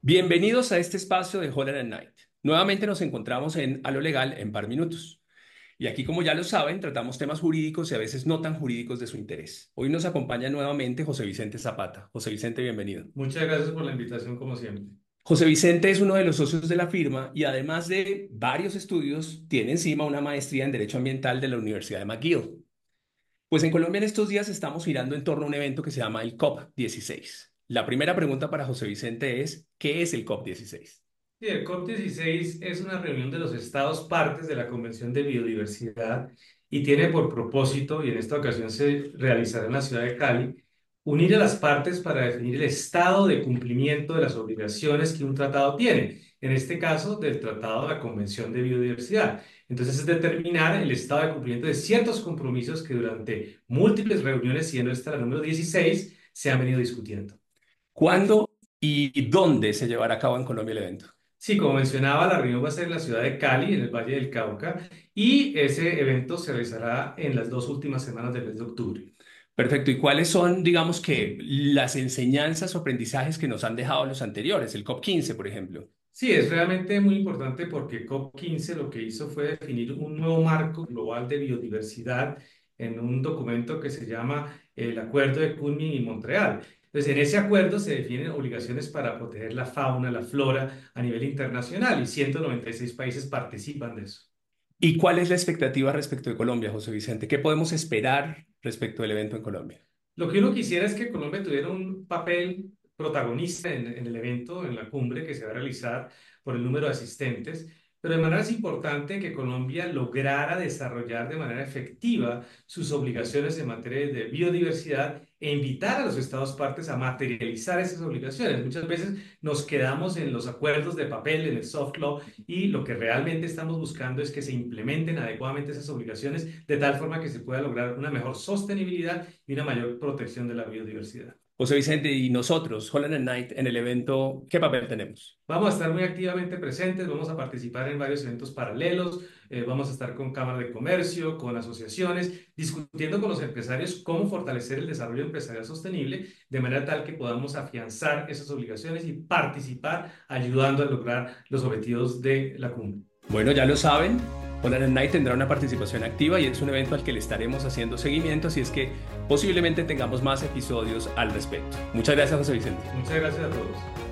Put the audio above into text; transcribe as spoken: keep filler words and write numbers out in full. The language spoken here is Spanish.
Bienvenidos a este espacio de Holland and Knight. Nuevamente nos encontramos en A lo Legal en par minutos. Y aquí, como ya lo saben, tratamos temas jurídicos y a veces no tan jurídicos de su interés. Hoy nos acompaña nuevamente José Vicente Zapata. José Vicente, bienvenido. Muchas gracias por la invitación, como siempre. José Vicente es uno de los socios de la firma y además de varios estudios, tiene encima una maestría en Derecho Ambiental de la Universidad de McGill. Pues en Colombia en estos días estamos girando en torno a un evento que se llama el COP dieciséis. La primera pregunta para José Vicente es, ¿qué es el COP dieciséis? Sí, el COP dieciséis es una reunión de los estados partes de la Convención de Biodiversidad y tiene por propósito, y en esta ocasión se realizará en la ciudad de Cali, unir a las partes para definir el estado de cumplimiento de las obligaciones que un tratado tiene, en este caso del Tratado de la Convención de Biodiversidad. Entonces es determinar el estado de cumplimiento de ciertos compromisos que durante múltiples reuniones, siendo esta la número dieciséis, se han venido discutiendo. ¿Cuándo y dónde se llevará a cabo en Colombia el evento? Sí, como mencionaba, la reunión va a ser en la ciudad de Cali, en el Valle del Cauca, y ese evento se realizará en las dos últimas semanas del mes de octubre. Perfecto. ¿Y cuáles son, digamos que, las enseñanzas o aprendizajes que nos han dejado los anteriores, el COP quince, por ejemplo? Sí, es realmente muy importante porque COP quince lo que hizo fue definir un nuevo marco global de biodiversidad en un documento que se llama el Acuerdo de Kunming y Montreal. Entonces, en ese acuerdo se definen obligaciones para proteger la fauna, la flora a nivel internacional y ciento noventa y seis países participan de eso. ¿Y cuál es la expectativa respecto de Colombia, José Vicente? ¿Qué podemos esperar respecto del evento en Colombia? Lo que uno quisiera es que Colombia tuviera un papel protagonista en, en el evento, en la cumbre que se va a realizar por el número de asistentes, pero de manera es importante que Colombia lograra desarrollar de manera efectiva sus obligaciones en materia de biodiversidad e invitar a los estados partes a materializar esas obligaciones. Muchas veces nos quedamos en los acuerdos de papel, en el soft law, y lo que realmente estamos buscando es que se implementen adecuadamente esas obligaciones de tal forma que se pueda lograr una mejor sostenibilidad y una mayor protección de la biodiversidad. José Vicente, y nosotros, Holland and Knight, en el evento, ¿qué papel tenemos? Vamos a estar muy activamente presentes, vamos a participar en varios eventos paralelos, eh, vamos a estar con Cámara de Comercio, con asociaciones, discutiendo con los empresarios cómo fortalecer el desarrollo empresarial sostenible, de manera tal que podamos afianzar esas obligaciones y participar ayudando a lograr los objetivos de la cumbre. Bueno, ya lo saben, Holland and Knight tendrá una participación activa y es un evento al que le estaremos haciendo seguimiento, así es que posiblemente tengamos más episodios al respecto. Muchas gracias, José Vicente. Muchas gracias a todos.